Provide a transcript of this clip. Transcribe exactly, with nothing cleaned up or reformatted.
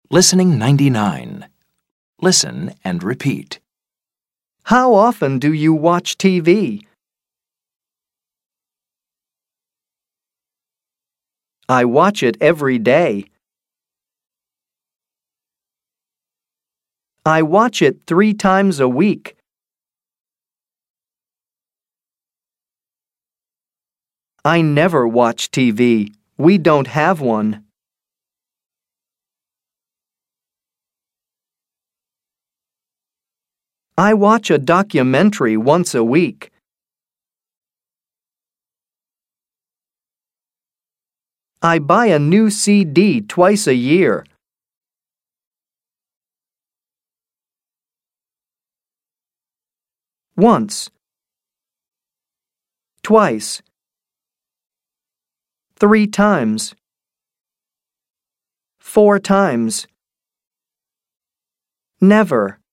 Listening ninety-nine. Listen and repeat. How often do you watch T V? I watch it every day. I watch it three times a week. I never watch T V. We don't have one. I watch a documentary once a week. I buy a new C D twice a year. Once. Twice. Three times. Four times. Never.